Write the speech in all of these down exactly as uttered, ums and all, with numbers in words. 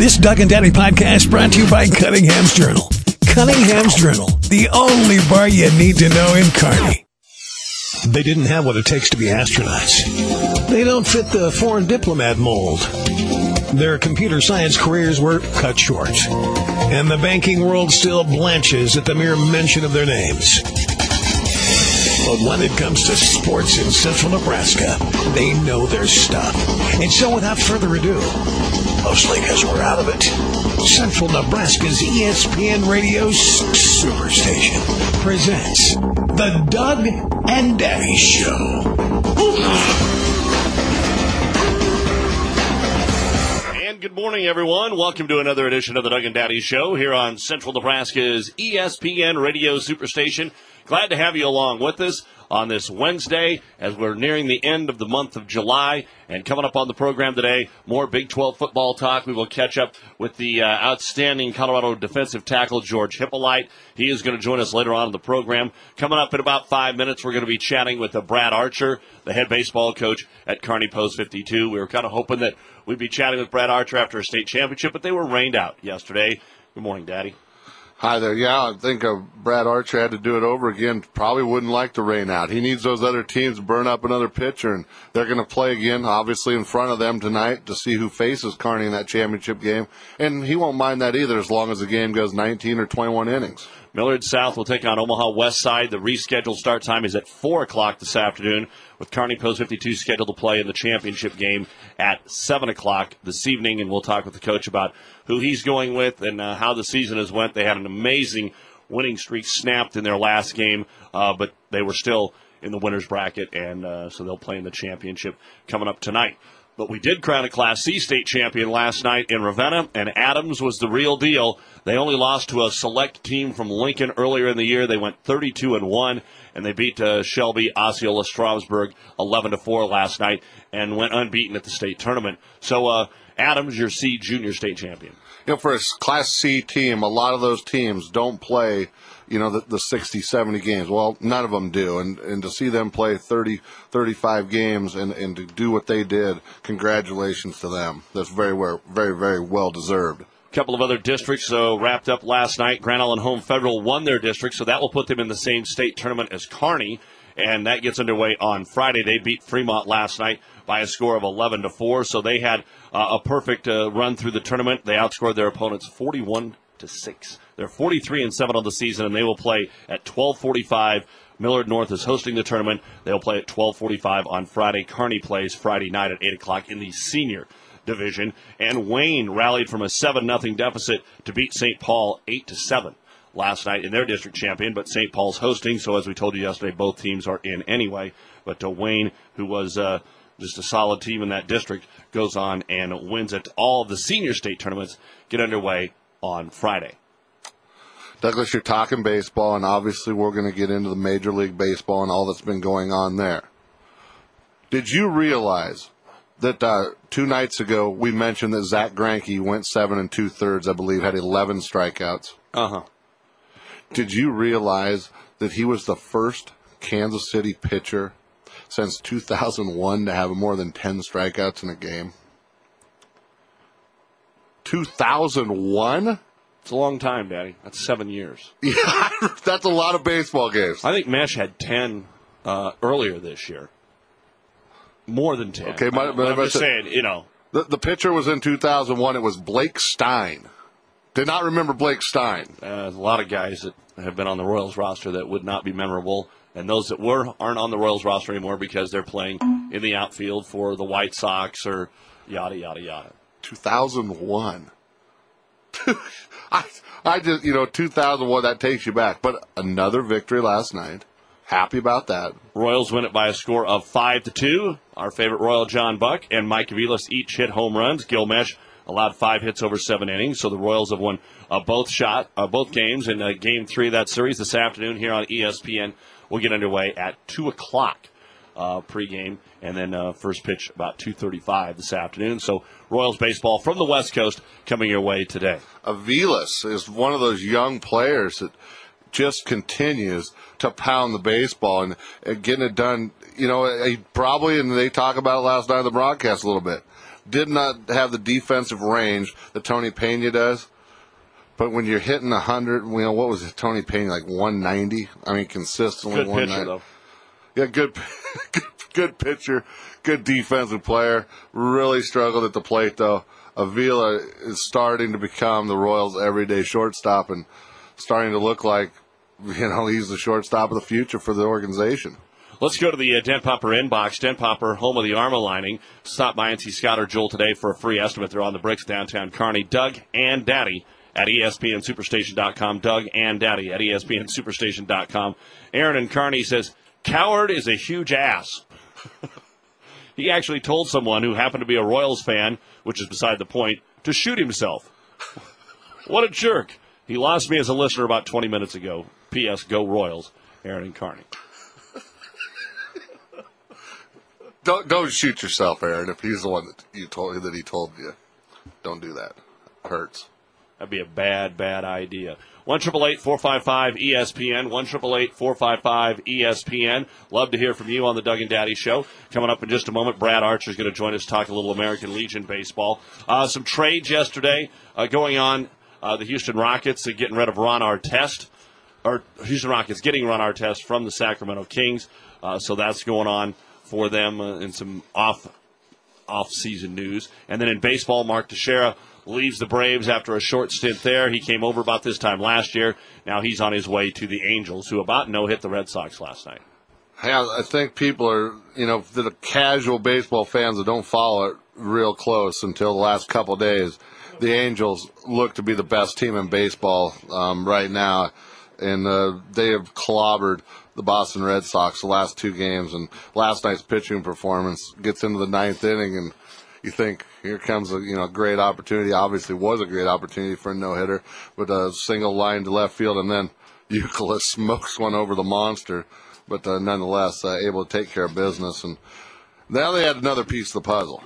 This Doug and Daddy podcast brought to you by Cunningham's Journal. Cunningham's Journal, the only bar you need to know in Kearney. They didn't have what it takes to be astronauts. They don't fit the foreign diplomat mold. Their computer science careers were cut short. And the banking world still blanches at the mere mention of their names. But when it comes to sports in central Nebraska, they know their stuff. And so without further ado, mostly because we're out of it, Central Nebraska's E S P N Radio Superstation presents The Doug and Daddy Show. And good morning, everyone. Welcome to another edition of The Doug and Daddy Show here on Central Nebraska's E S P N Radio Superstation. Glad to have you along with us on this Wednesday as we're nearing the end of the month of July. And coming up on the program today, more Big twelve football talk. We will catch up with the uh, outstanding Colorado defensive tackle, George Hippolyte. He is going to join us later on in the program. Coming up in about five minutes, we're going to be chatting with uh, Brad Archer, the head baseball coach at Kearney Post fifty-two. We were kind of hoping that we'd be chatting with Brad Archer after a state championship, but they were rained out yesterday. Good morning, Daddy. Hi there. Yeah, I think uh, Brad Archer had to do it over again. Probably wouldn't like to rain out. He needs those other teams to burn up another pitcher, and they're going to play again, obviously, in front of them tonight to see who faces Kearney in that championship game. And he won't mind that either as long as the game goes nineteen or twenty-one innings. Millard South will take on Omaha West Side. The rescheduled start time is at four o'clock this afternoon, with Kearney Post fifty-two scheduled to play in the championship game at seven o'clock this evening. And we'll talk with the coach about who he's going with and uh, how the season has went. They had an amazing winning streak snapped in their last game, uh, but they were still in the winner's bracket, and uh, so they'll play in the championship coming up tonight. But we did crown a Class C state champion last night in Ravenna, and Adams was the real deal. They only lost to a select team from Lincoln earlier in the year. They went thirty-two and one, and they beat uh, Shelby Osceola Strasburg eleven to four last night and went unbeaten at the state tournament. So uh, Adams, your C junior state champion. You know, for a Class C team, a lot of those teams don't play, you know, the, the sixty, seventy games. Well, none of them do. And, and to see them play thirty, thirty-five games and, and to do what they did, congratulations to them. That's very, very, very well deserved. A couple of other districts so wrapped up last night. Grand Island Home Federal won their district, so that will put them in the same state tournament as Kearney. And that gets underway on Friday. They beat Fremont last night by a score of eleven to four, so they had uh, a perfect uh, run through the tournament. They outscored their opponents forty-one to six. They're forty-three and seven on the season, and they will play at twelve forty-five. Millard North is hosting the tournament. They'll play at twelve forty-five on Friday. Kearney plays Friday night at eight o'clock in the senior division. And Wayne rallied from a seven nothing deficit to beat Saint Paul eight to seven. Last night in their district champion, but Saint Paul's hosting, so as we told you yesterday, both teams are in anyway. But uh, Wayne, who was uh, just a solid team in that district, goes on and wins it. All of the senior state tournaments get underway on Friday. Douglas, you're talking baseball, and obviously we're going to get into the Major League Baseball and all that's been going on there. Did you realize that uh, two nights ago we mentioned that Zach Greinke went seven and two-thirds, I believe, had eleven strikeouts? Uh-huh. Did you realize that he was the first Kansas City pitcher since two thousand one to have more than ten strikeouts in a game? two thousand one? It's a long time, Daddy. That's seven years. Yeah, that's a lot of baseball games. I think Mesh had ten uh, earlier this year. More than ten. Okay, my, I'm, my, I'm just saying, you know. The, the pitcher was in two thousand one. It was Blake Stein. Did not remember Blake Stein. Uh, there's a lot of guys that have been on the Royals roster that would not be memorable, and those that were aren't on the Royals roster anymore because they're playing in the outfield for the White Sox or yada, yada, yada. two thousand one. I, I just, you know, two thousand one, that takes you back. But another victory last night. Happy about that. Royals win it by a score of five to two. Our favorite Royal, John Buck, and Mike Aviles each hit home runs. Gil Mesh allowed five hits over seven innings, so the Royals have won uh, both shot, uh, both games in uh, Game three of that series this afternoon here on E S P N. We'll get underway at two o'clock uh, pregame, and then uh, first pitch about two thirty-five this afternoon. So Royals baseball from the West Coast coming your way today. Aviles is one of those young players that just continues to pound the baseball and, and getting it done. You know, he probably, and they talk about it last night on the broadcast a little bit, did not have the defensive range that Tony Pena does. But when you're hitting one hundred, you know, what was it, Tony Pena, like one ninety? I mean, consistently good one ninety. Pitcher, though. Yeah, good, good, good pitcher, good defensive player. Really struggled at the plate, though. Avila is starting to become the Royals' everyday shortstop and starting to look like, you know, he's the shortstop of the future for the organization. Let's go to the uh, Dent Popper inbox. Dent Popper, home of the Armor Lining. Stop by and see Scott or Joel today for a free estimate. They're on the bricks downtown Kearney. Doug and Daddy at E S P N Superstation dot com. Doug and Daddy at E S P N Superstation dot com. Aaron in Kearney says, Coward is a huge ass. He actually told someone who happened to be a Royals fan, which is beside the point, to shoot himself. What a jerk. He lost me as a listener about twenty minutes ago. P S. Go Royals. Aaron and Kearney. Don't don't shoot yourself, Aaron. If he's the one that you told that he told you, don't do that. It hurts. That'd be a bad, bad idea. One triple eight four five five E S P N. One triple eight four five five E S P N. Love to hear from you on the Doug and Daddy Show. Coming up in just a moment, Brad Archer is going to join us, talk a little American Legion baseball. Uh, some trades yesterday uh, going on. Uh, the Houston Rockets are getting rid of Ron Artest, or Houston Rockets getting Ron Artest from the Sacramento Kings. Uh, so that's going on for them uh, in some off off season news. And then in baseball, Mark Teixeira leaves the Braves after a short stint there. He came over about this time last year. Now he's on his way to the Angels, who about no-hit the Red Sox last night. Yeah, I think people are, you know, the casual baseball fans that don't follow it real close until the last couple of days, the Angels look to be the best team in baseball um, right now, and uh, they have clobbered the Boston Red Sox the last two games, and last night's pitching performance gets into the ninth inning, and you think, here comes a you know great opportunity. Obviously was a great opportunity for a no-hitter, but a single line to left field, and then Euclid smokes one over the monster, but uh, nonetheless uh, able to take care of business. And now they had another piece of the puzzle.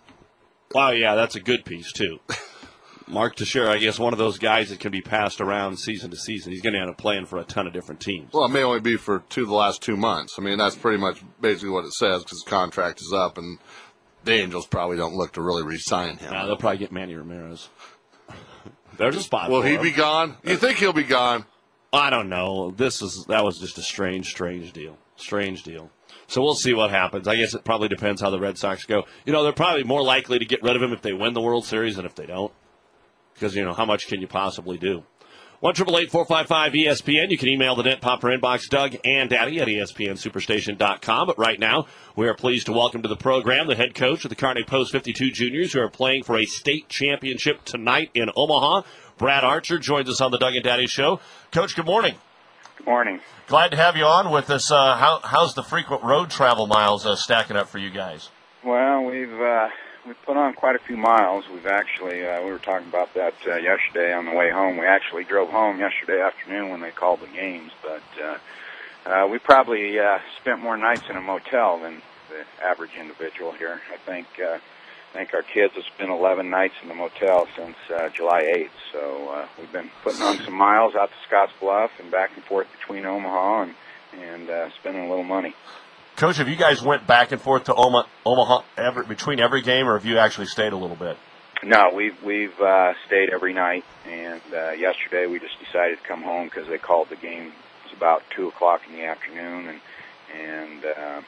Wow, yeah, that's a good piece, too. Mark Teixeira, I guess, one of those guys that can be passed around season to season. He's going to end up playing for a ton of different teams. Well, it may only be for two the last two months. I mean, that's pretty much basically what it says because his contract is up, and the Angels probably don't look to really re-sign him. Nah, they'll probably get Manny Ramirez. There's a spot Will for he him. be gone? You think he'll be gone? I don't know. This is that was just a strange, strange deal. Strange deal. So we'll see what happens. I guess it probably depends how the Red Sox go. You know, they're probably more likely to get rid of him if they win the World Series than if they don't. Because, you know, how much can you possibly do? one triple eight four five five E S P N. You can email the Dent Popper inbox, Doug and Daddy at E S P N Superstation dot com. But right now, we are pleased to welcome to the program the head coach of the Kearney Post fifty-two Juniors, who are playing for a state championship tonight in Omaha. Brad Archer joins us on the Doug and Daddy Show. Coach, good morning. Good morning. Glad to have you on with us. Uh, how, how's the frequent road travel miles uh, stacking up for you guys? Well, we've uh, we've put on quite a few miles. We've actually, uh, we were talking about that uh, yesterday on the way home. We actually drove home yesterday afternoon when they called the games, but uh, uh, we probably uh, spent more nights in a motel than the average individual here. I think uh, I think our kids have spent eleven nights in the motel since uh, July eighth, so uh, we've been putting on some miles out to Scottsbluff and back and forth between Omaha and, and uh, spending a little money. Coach, have you guys went back and forth to Omaha, Omaha every, between every game, or have you actually stayed a little bit? No, we've we've uh, stayed every night, and uh, yesterday we just decided to come home because they called the game. It was about two o'clock in the afternoon, and and uh,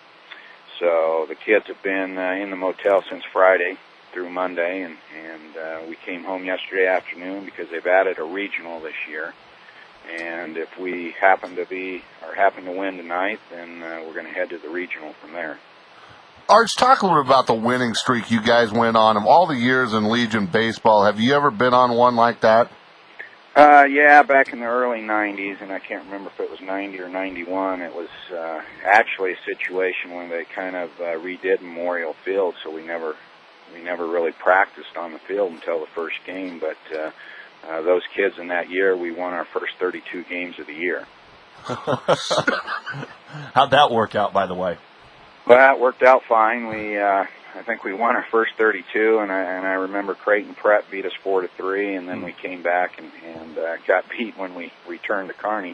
so the kids have been uh, in the motel since Friday through Monday, and and uh, we came home yesterday afternoon because they've added a regional this year. And if we happen to be or happen to win tonight, then uh, we're going to head to the regional from there. Arch, talk a little bit about the winning streak you guys went on. Of all the years in Legion baseball, have you ever been on one like that? Uh, yeah, back in the early nineties, and I can't remember if it was ninety or ninety-one. It was uh, actually a situation when they kind of uh, redid Memorial Field, so we never we never really practiced on the field until the first game. But uh, uh, those kids in that year, we won our first thirty-two games of the year. How'd that work out, by the way? Well, it worked out fine. We, uh, I think we won our first thirty-two, and I, and I remember Creighton Prep beat us four to three, and then we came back and, and uh, got beat when we returned to Kearney.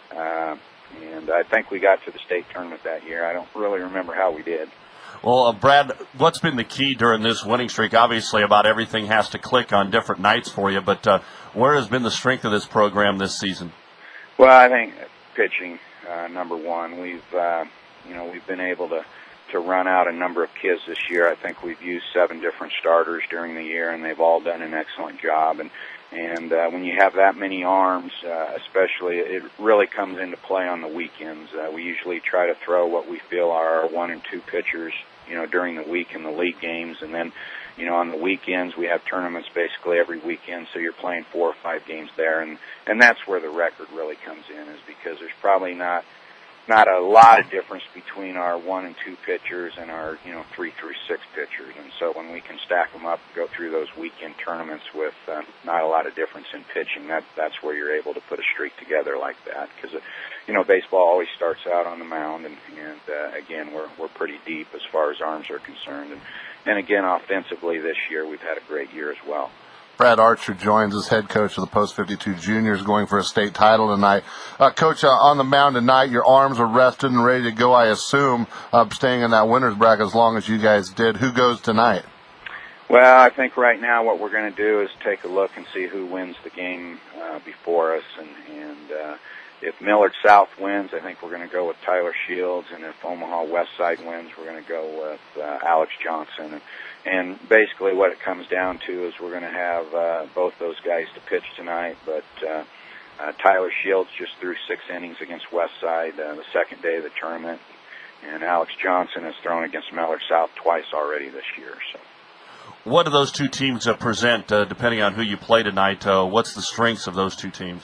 Uh, and I think we got to the state tournament that year. I don't really remember how we did. Well, uh, Brad, what's been the key during this winning streak? Obviously, about everything has to click on different nights for you, but uh, where has been the strength of this program this season? Well, I think pitching, uh, number one. We've, uh, you know, we've been able to, to run out a number of kids this year. I think we've used seven different starters during the year, and they've all done an excellent job. And And uh, when you have that many arms, uh, especially, it really comes into play on the weekends. Uh, we usually try to throw what we feel are our one and two pitchers, you know, during the week in the league games. And then, you know, on the weekends, we have tournaments basically every weekend, so you're playing four or five games there. And, and that's where the record really comes in, is because there's probably not not a lot of difference between our one and two pitchers and our, you know, three through six pitchers. And so when we can stack them up, go through those weekend tournaments with uh, not a lot of difference in pitching, that that's where you're able to put a streak together like that. Because, you know, baseball always starts out on the mound, and, and uh, again, we're we're pretty deep as far as arms are concerned. And, and again, offensively this year, we've had a great year as well. Brad Archer joins as head coach of the Post fifty-two Juniors, going for a state title tonight. Uh, coach, uh, on the mound tonight, your arms are rested and ready to go, I assume, uh, staying in that winner's bracket as long as you guys did. Who goes tonight? Well, I think right now what we're going to do is take a look and see who wins the game uh, before us. And, and uh, if Millard South wins, I think we're going to go with Tyler Shields. And if Omaha West Side wins, we're going to go with uh, Alex Johnson. And, And basically what it comes down to is we're going to have uh, both those guys to pitch tonight, but uh, uh, Tyler Shields just threw six innings against Westside uh, the second day of the tournament, and Alex Johnson has thrown against Millard South twice already this year. So, what do those two teams uh, present, uh, depending on who you play tonight? Uh, what's the strengths of those two teams?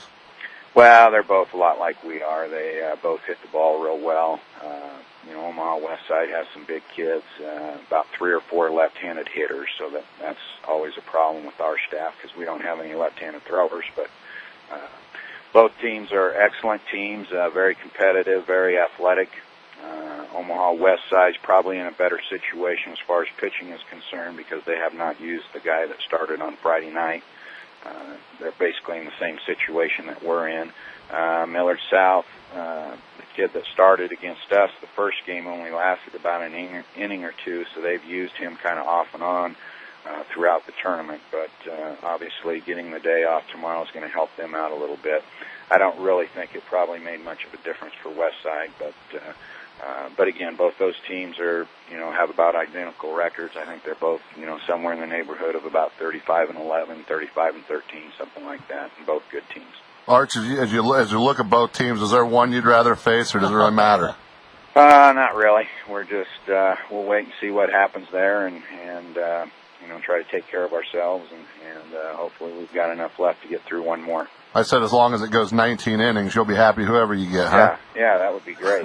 Well, they're both a lot like we are. They uh, both hit the ball real well. Uh, You know, Omaha West Side has some big kids, uh, about three or four left-handed hitters, so that that's always a problem with our staff because we don't have any left-handed throwers. But uh, both teams are excellent teams, uh, very competitive, very athletic. Uh, Omaha West Side's probably in a better situation as far as pitching is concerned because they have not used the guy that started on Friday night. Uh, they're basically in the same situation that we're in. Uh, Millard South, uh, the kid that started against us, the first game only lasted about an inning, inning or two, so they've used him kind of off and on uh, throughout the tournament. But uh, obviously getting the day off tomorrow is going to help them out a little bit. I don't really think it probably made much of a difference for Westside, but uh, uh, but again, both those teams are, you know, have about identical records. I think they're both, you know, somewhere in the neighborhood of about thirty-five and eleven, thirty-five and thirteen, something like that, and both good teams. Arch, as you, as you as you look at both teams, is there one you'd rather face, or does it really matter? Uh, not really. We're just uh, we'll wait and see what happens there, and and uh, you know, try to take care of ourselves, and and uh, hopefully we've got enough left to get through one more. I said as long as it goes nineteen innings, you'll be happy whoever you get, huh? Yeah, yeah, that would be great.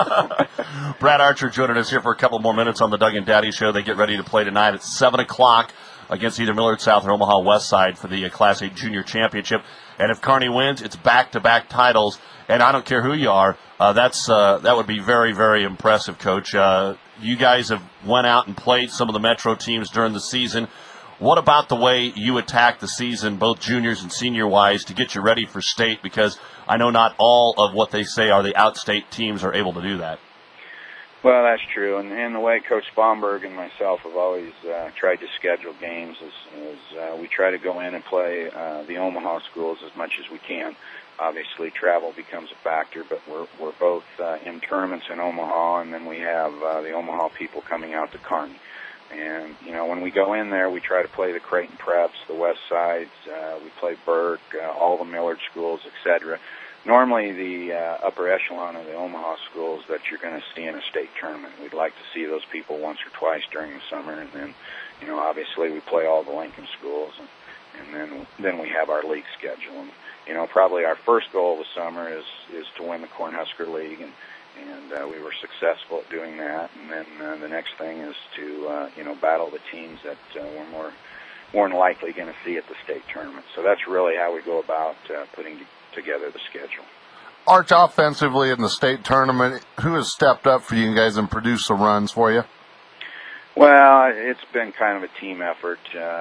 Brad Archer joining us here for a couple more minutes on the Doug and Daddy Show. They get ready to play tonight at seven o'clock against either Millard South or Omaha West Side for the uh, Class A Junior Championship. And if Kearney wins, it's back-to-back titles. And I don't care who you are, uh, that's uh, that would be very, very impressive, Coach. Uh, you guys have went out and played some of the Metro teams during the season. What about the way you attack the season, both juniors and senior-wise, to get you ready for state? Because I know not all of what they say are the out-state teams are able to do that. Well, that's true, and, and the way Coach Bomberg and myself have always uh, tried to schedule games is, is uh, we try to go in and play uh, the Omaha schools as much as we can. Obviously, travel becomes a factor, but we're we're both uh, in tournaments in Omaha, and then we have uh, the Omaha people coming out to Kearney. And, you know, when we go in there, we try to play the Creighton Preps, the West Sides, uh, we play Burke, uh, all the Millard schools, et cetera. Normally the uh, upper echelon of the Omaha schools that you're going to see in a state tournament. We'd like to see those people once or twice during the summer, and then, you know, obviously we play all the Lincoln schools, and, and then then we have our league schedule. And, you know, probably our first goal of the summer is is to win the Cornhusker League, and and uh, we were successful at doing that. And then uh, the next thing is to uh, you know battle the teams that uh, we're more more than likely going to see at the state tournament. So that's really how we go about uh, putting together the schedule. Arch, offensively in the state tournament, who has stepped up for you guys and produced some runs for you? Well, it's been kind of a team effort. Uh,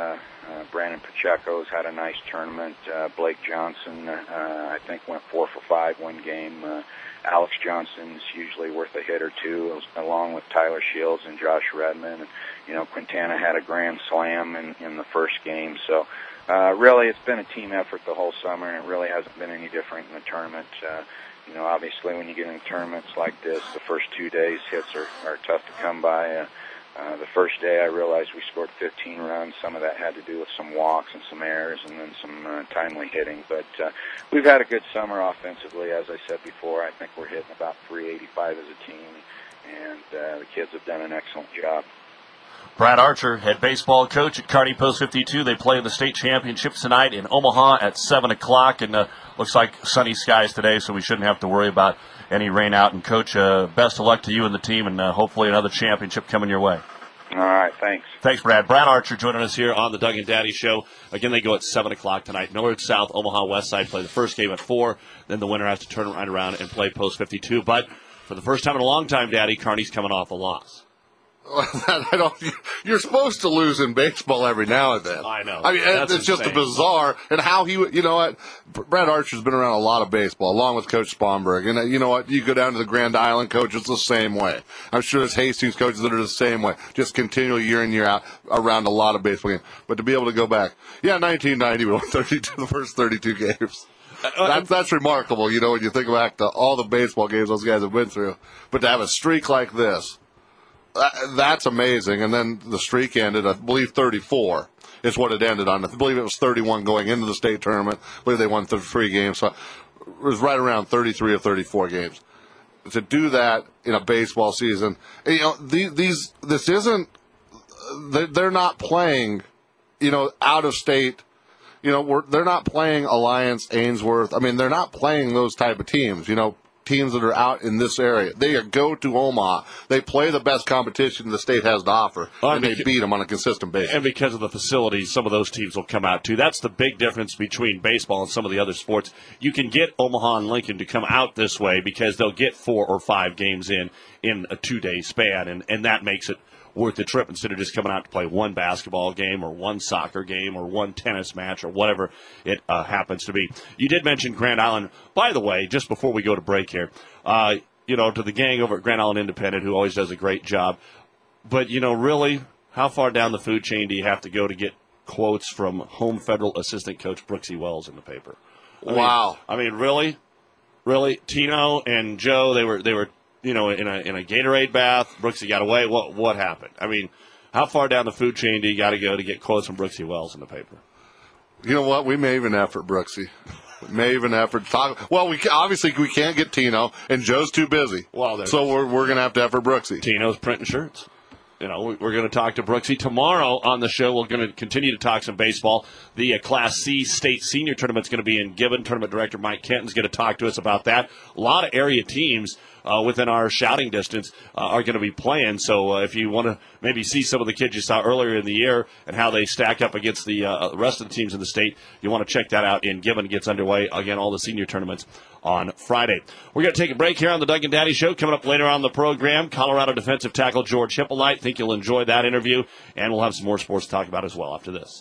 Uh, Brandon Pacheco's had a nice tournament. Uh, Blake Johnson, uh, I think, went four for five one game. Uh, Alex Johnson's usually worth a hit or two, along with Tyler Shields and Josh Redmond. And, you know, Quintana had a grand slam in, in the first game. So, uh, really, it's been a team effort the whole summer, and it really hasn't been any different in the tournament. Uh, you know, obviously, when you get in tournaments like this, the first two days hits are, are tough to come by. Uh, Uh, the first day I realized we scored fifteen runs. Some of that had to do with some walks and some errors and then some uh, timely hitting. But uh, we've had a good summer offensively. As I said before, I think we're hitting about three eighty-five as a team, and uh, the kids have done an excellent job. Brad Archer, head baseball coach at Kearney Post fifty-two. They play in the state championships tonight in Omaha at seven o'clock, and uh, looks like sunny skies today, so we shouldn't have to worry about any rain out. And, Coach, uh, best of luck to you and the team, and uh, hopefully another championship coming your way. All right, thanks. Thanks, Brad. Brad Archer joining us here on the Doug and Daddy Show. Again, they go at seven o'clock tonight. Millard South, Omaha West Side play the first game at four. Then the winner has to turn right around and play Post fifty-two. But for the first time in a long time, Daddy, Kearney's coming off a loss. I don't, you're supposed to lose in baseball every now and then. I know. I mean, That's it's just a insane. bizarre, and how he, you know what, Brad Archer's been around a lot of baseball, along with Coach Sponberg. And you know what, you go down to the Grand Island coach, it's the same way. I'm sure there's Hastings coaches that are the same way, just continually year in, year out, around a lot of baseball games. But to be able to go back, yeah, nineteen ninety, we won thirty-two, the first thirty-two games. That's, that's remarkable, you know, when you think back to all the baseball games those guys have been through. But to have a streak like this, that's amazing. And then the streak ended, I believe, thirty-four is what it ended on. I believe it was thirty-one going into the state tournament. I believe they won three games. So it was right around thirty-three or thirty-four games. To do that in a baseball season, you know, these, these this isn't, they're not playing, you know, out of state. You know, we're, they're not playing Alliance, Ainsworth. I mean, they're not playing those type of teams, you know. Teams that are out in this area. They go to Omaha. They play the best competition the state has to offer, Oh, and and they beca- beat them on a consistent basis. And because of the facilities, some of those teams will come out, too. That's the big difference between baseball and some of the other sports. You can get Omaha and Lincoln to come out this way because they'll get four or five games in in a two-day span, and, and that makes it worth the trip instead of just coming out to play one basketball game or one soccer game or one tennis match or whatever it uh, happens to be. You did mention Grand Island. By the way, just before we go to break here, uh, you know, to the gang over at Grand Island Independent who always does a great job, but, you know, really, how far down the food chain do you have to go to get quotes from home federal assistant coach Brooksy Wells in the paper? I Wow. Mean, I mean, really? Really? Tino and Joe, they were they were you know, in a in a Gatorade bath. Brooksy got away. What what happened? I mean, how far down the food chain do you got to go to get quotes from Brooksy Wells in the paper? You know what? We may even effort Brooksy. We may even effort talk. Well, we obviously we can't get Tino, and Joe's too busy. Well, there's- so we're we're gonna have to effort Brooksy. Tino's printing shirts. You know, we're going to talk to Brooksy tomorrow on the show. We're going to continue to talk some baseball. The uh, Class C state senior tournament's going to be in Gibbon. Tournament director Mike Kenton's going to talk to us about that. A lot of area teams uh, within our shouting distance uh, are going to be playing. So uh, if you want to maybe see some of the kids you saw earlier in the year and how they stack up against the uh, rest of the teams in the state, you want to check that out in Gibbon. It gets underway. Again, all the senior tournaments on Friday. We're going to take a break here on the Doug and Daddy Show. Coming up later on the program, Colorado defensive tackle George Hippolyte. Think you'll enjoy that interview, and we'll have some more sports to talk about as well after this.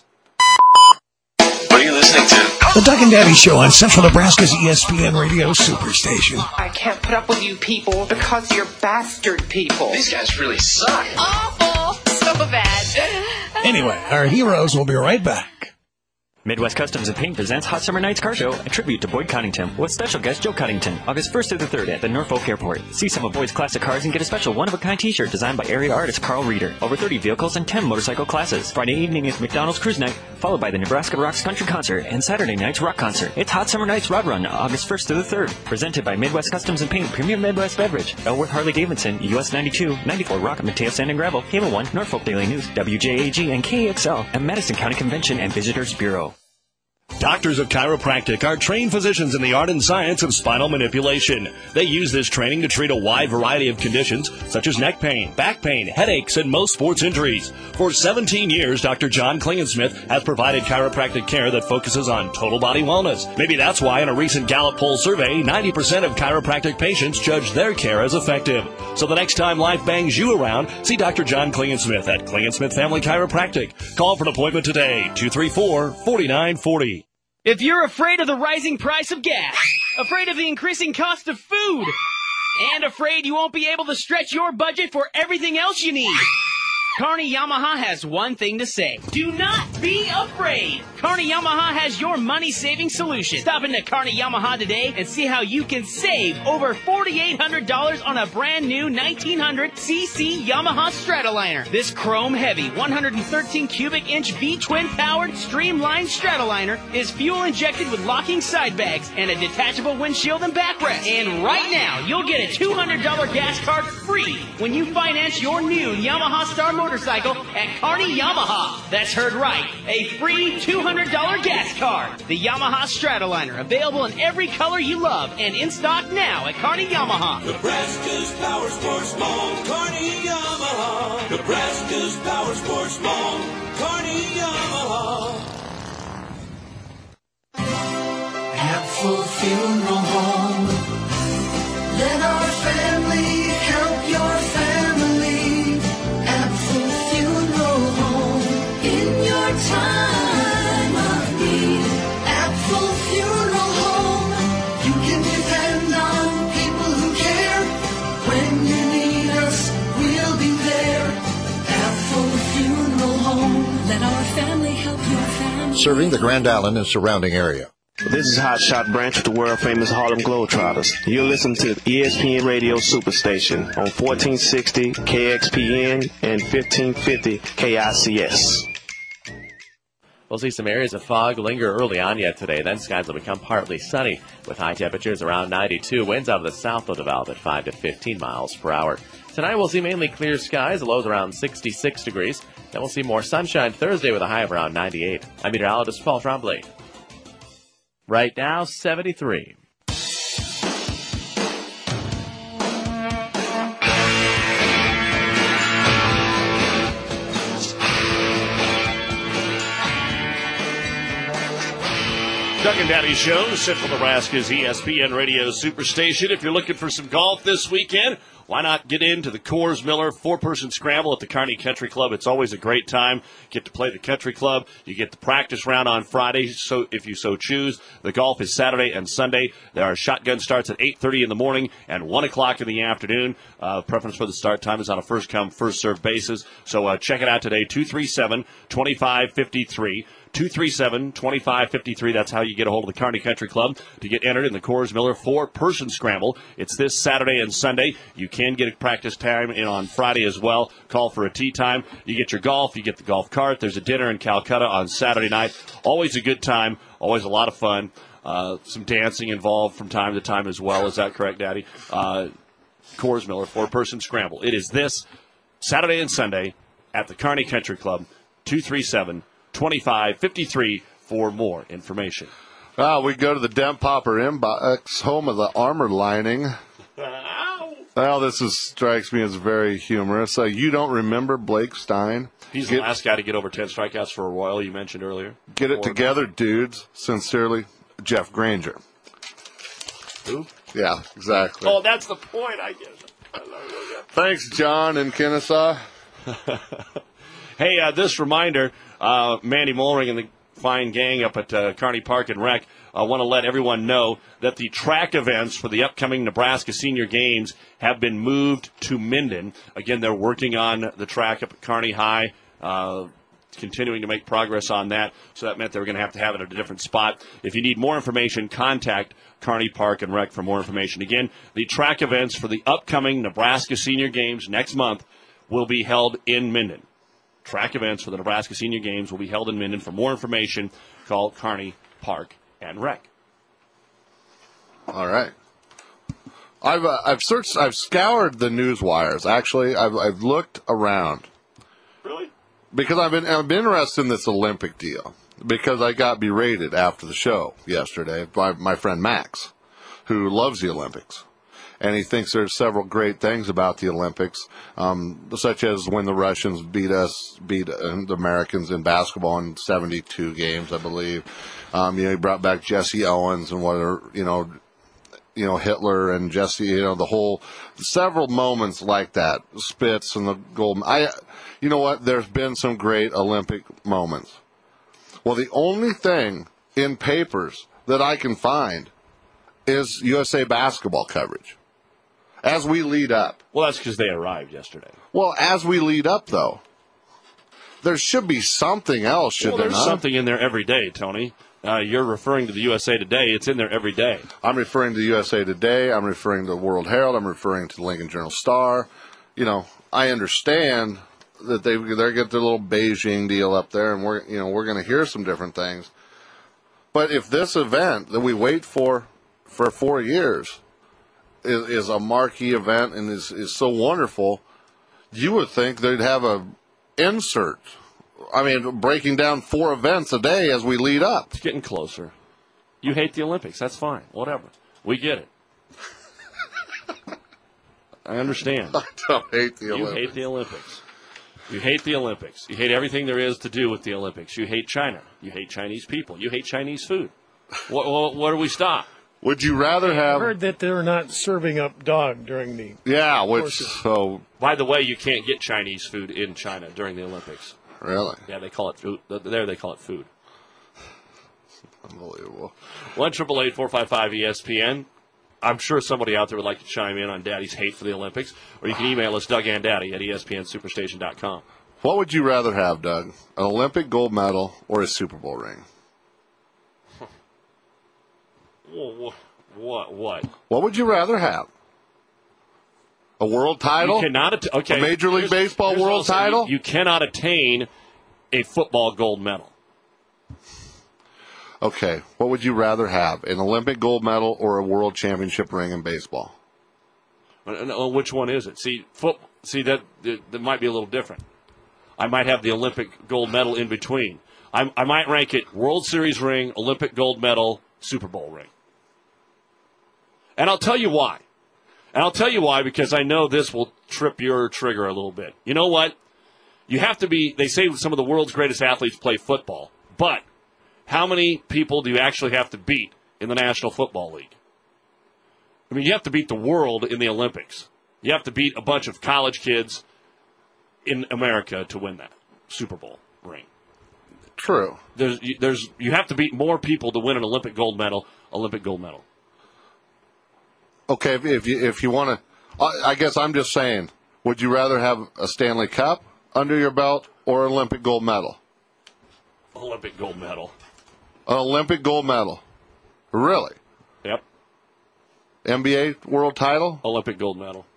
What are you listening to? The Doug and Daddy Show on Central Nebraska's E S P N Radio Superstation. I can't put up with you people because you're bastard people. These guys really suck. Awful. So bad. Anyway, our heroes will be right back. Midwest Customs and Paint presents Hot Summer Nights Car Show, a tribute to Boyd Coddington, with special guest Joe Coddington, August first through the third at the Norfolk Airport. See some of Boyd's classic cars and get a special one-of-a-kind t-shirt designed by area artist Carl Reeder. Over thirty vehicles and ten motorcycle classes. Friday evening is McDonald's Cruise Night, followed by the Nebraska Rocks Country Concert, and Saturday night's rock concert. It's Hot Summer Nights Rod Run, August first through the third. Presented by Midwest Customs and Paint, Premium Midwest Beverage, Elworth Harley Davidson, U S ninety-two, ninety-four Rock, Mateo Sand and Gravel, Cable one, Norfolk Daily News, W J A G, and K X L, and Madison County Convention and Visitors Bureau. Doctors of Chiropractic are trained physicians in the art and science of spinal manipulation. They use this training to treat a wide variety of conditions such as neck pain, back pain, headaches, and most sports injuries. For seventeen years, Doctor John Klingensmith has provided chiropractic care that focuses on total body wellness. Maybe that's why in a recent Gallup poll survey, ninety percent of chiropractic patients judge their care as effective. So the next time life bangs you around, see Doctor John Klingensmith at Klingensmith Family Chiropractic. Call for an appointment today, two three four, four nine four zero. If you're afraid of the rising price of gas, afraid of the increasing cost of food, and afraid you won't be able to stretch your budget for everything else you need, Kearney Yamaha has one thing to say. Do not be afraid. Kearney Yamaha has your money-saving solution. Stop into Kearney Yamaha today and see how you can save over four thousand eight hundred dollars on a brand new nineteen hundred c c Yamaha Stratoliner. This chrome-heavy one hundred thirteen cubic inch V-twin powered streamlined Stratoliner is fuel-injected with locking side bags and a detachable windshield and backrest. And right now, you'll get a two hundred dollars gas card free when you finance your new Yamaha Star motorcycle at Kearney Yamaha. That's heard right. A free two hundred dollars gas card. The Yamaha Stratoliner, available in every color you love and in stock now at Kearney Yamaha. Nebraska's Power Sports Mall, Kearney Yamaha. Nebraska's Power Sports Mall, Kearney Yamaha. Apfel Funeral Home. Let our family help your family. Apfel Funeral Home. In your time of need. Apfel Funeral Home. You can depend on people who care. When you need us, we'll be there. Apfel Funeral Home. Let our family help your family. Serving the Grand Island and surrounding area. This is Hot Shot Branch with the world-famous Harlem Globetrotters. You're listening to E S P N Radio Superstation on fourteen sixty K X P N and fifteen fifty K I C S. We'll see some areas of fog linger early on yet today. Then skies will become partly sunny with high temperatures around ninety-two. Winds out of the south will develop at five to fifteen miles per hour. Tonight we'll see mainly clear skies, lows around sixty-six degrees. Then we'll see more sunshine Thursday with a high of around ninety-eight. I'm meteorologist Paul Trombley. Right now, seventy-three. Doug and Daddy Show, Central Nebraska's E S P N Radio Superstation. If you're looking for some golf this weekend, why not get into the Coors Miller four-person scramble at the Kearney Country Club? It's always a great time. Get to play the country club. You get the practice round on Friday, so if you so choose. The golf is Saturday and Sunday. There are shotgun starts at eight thirty in the morning and one o'clock in the afternoon. Uh, preference for the start time is on a first-come, first-served basis. So uh, check it out today, two three seven, two five five three. two three seven, two five five three. That's how you get a hold of the Kearney Country Club to get entered in the Coors Miller four-person scramble. It's this Saturday and Sunday. You can get a practice time in on Friday as well. Call for a tee time. You get your golf. You get the golf cart. There's a dinner in Calcutta on Saturday night. Always a good time. Always a lot of fun. Uh, some dancing involved from time to time as well. Is that correct, Daddy? Uh, Coors Miller four-person scramble. It is this Saturday and Sunday at the Kearney Country Club. two three seven, two five five three for more information. Well, we go to the Dent Popper Inbox, home of the armor lining. Well, this is, strikes me as very humorous. Uh, you don't remember Blake Stein? He's get, the last guy to get over ten strikeouts for a Royal, you mentioned earlier. Get it together, dudes. Sincerely, Jeff Granger. Who? Yeah, exactly. Oh, that's the point, I guess. Thanks, John in Kennesaw. Hey, uh, this reminder, uh, Mandy Mollering and the fine gang up at uh, Kearney Park and Rec I uh, want to let everyone know that the track events for the upcoming Nebraska Senior Games have been moved to Minden. Again, they're working on the track up at Kearney High, uh, continuing to make progress on that, so that meant they were going to have to have it at a different spot. If you need more information, contact Kearney Park and Rec for more information. Again, the track events for the upcoming Nebraska Senior Games next month will be held in Minden. Track events for the Nebraska Senior Games will be held in Minden. For more information, call Kearney Park and Rec. All right. I've uh, I've searched, I've scoured the news wires. Actually, I've I've looked around. Really? Because I've been I've been interested in this Olympic deal. because I got berated after the show yesterday by my friend Max, who loves the Olympics. And he thinks there's several great things about the Olympics, um, such as when the Russians beat us, beat uh, the Americans in basketball in seventy-two games, I believe. Um, you know, he brought back Jesse Owens and what are, you know, you know, Hitler and Jesse, you know, the whole, several moments like that, Spitz and the gold. I, you know what? There's been some great Olympic moments. Well, the only thing in papers that I can find is U S A basketball coverage. As we lead up. Well, that's because they arrived yesterday. Well, as we lead up, though, there should be something else, should well, there there's not? something in there every day, Tony. Uh, you're referring to the U S A Today. It's in there every day. I'm referring to the U S A Today. I'm referring to the World Herald. I'm referring to the Lincoln Journal-Star. You know, I understand that they they get their little Beijing deal up there, and we're you know we're going to hear some different things. But if this event that we wait for for four years is, is a marquee event and is is so wonderful, you would think they'd have a insert. I mean, breaking down four events a day as we lead up. It's getting closer. You hate the Olympics. That's fine. Whatever. We get it. I understand. I don't hate the Olympics. You hate the Olympics. You hate the Olympics. You hate everything there is to do with the Olympics. You hate China. You hate Chinese people. You hate Chinese food. What, what, what do we stop? Would you rather have... I heard that they're not serving up dog during the... Yeah, which... so. By the way, you can't get Chinese food in China during the Olympics. Really? Yeah, they call it food. There they call it food. Unbelievable. one triple eight four five five E S P N. I'm sure somebody out there would like to chime in on Daddy's hate for the Olympics. Or you can email us, Doug and Daddy at E S P N superstation dot com. What would you rather have, Doug? An Olympic gold medal or a Super Bowl ring? What? What? What? What would you rather have? A world title? You cannot att- okay. A Major League here's, Baseball here's world title? You, you cannot attain a football gold medal. Okay. What would you rather have? An Olympic gold medal or a world championship ring in baseball? Uh, Which one is it? See, foot, see that, that that might be a little different. I might have the Olympic gold medal in between. I, I might rank it World Series ring, Olympic gold medal, Super Bowl ring. And I'll tell you why. And I'll tell you why, because I know this will trip your trigger a little bit. You know what? You have to be, they say some of the world's greatest athletes play football, but how many people do you actually have to beat in the National Football League? I mean, you have to beat the world in the Olympics. You have to beat a bunch of college kids in America to win that Super Bowl ring. True. There's, there's, you have to beat more people to win an Olympic gold medal, Olympic gold medal. Okay, if, if you if you want to, I, I guess I'm just saying, would you rather have a Stanley Cup under your belt or an Olympic gold medal? Olympic gold medal. An Olympic gold medal. Really? Yep. N B A world title? Olympic gold medal.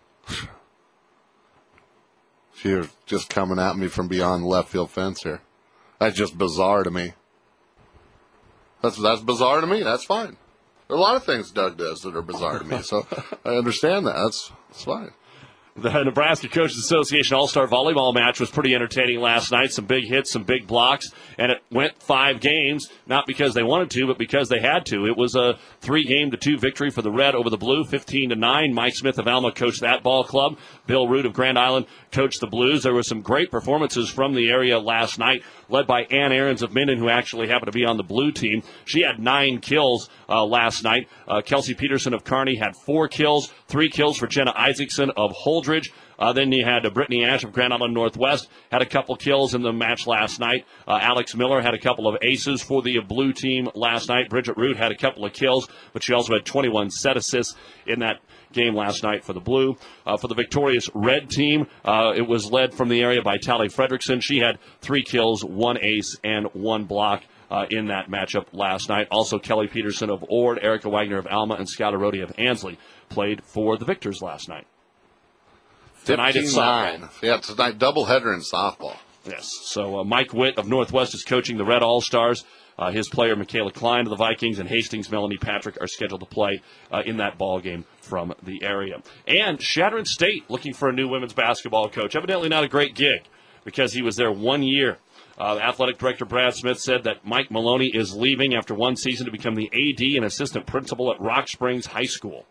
You're just coming at me from beyond the left field fence here. That's just bizarre to me. That's that's bizarre to me. That's fine. There are a lot of things Doug does that are bizarre to me, so I understand that. That's, that's fine. The Nebraska Coaches Association All-Star Volleyball match was pretty entertaining last night. Some big hits, some big blocks, and it went five games, not because they wanted to, but because they had to. It was a three-game to two victory for the Red over the Blue, fifteen to nine. Mike Smith of Alma coached that ball club. Bill Root of Grand Island coached the Blues. There were some great performances from the area last night, led by Ann Aarons of Minden, who actually happened to be on the Blue team. She had nine kills uh, last night. Uh, Kelsey Peterson of Kearney had four kills, three kills for Jenna Isaacson of Holdridge. Uh, then you had uh, Brittany Ash of Grand Island Northwest, had a couple kills in the match last night. Uh, Alex Miller had a couple of aces for the uh, Blue team last night. Bridget Root had a couple of kills, but she also had twenty-one set assists in that game last night for the Blue. Uh, for the victorious Red team, uh, it was led from the area by Tally Fredrickson. She had three kills, one ace, and one block uh, in that matchup last night. Also, Kelly Peterson of Ord, Erica Wagner of Alma, and Scout Arodi of Ansley played for the victors last night. Tonight it's softball. Yeah, tonight doubleheader in softball. Yes. So uh, Mike Witt of Northwest is coaching the Red All-Stars. Uh, his player, Michaela Klein of the Vikings, and Hastings, Melanie Patrick, are scheduled to play uh, in that ball game from the area. And Shadron State looking for a new women's basketball coach. Evidently not a great gig because he was there one year Uh, Athletic Director Brad Smith said that Mike Maloney is leaving after one season to become the A D and assistant principal at Rock Springs High School.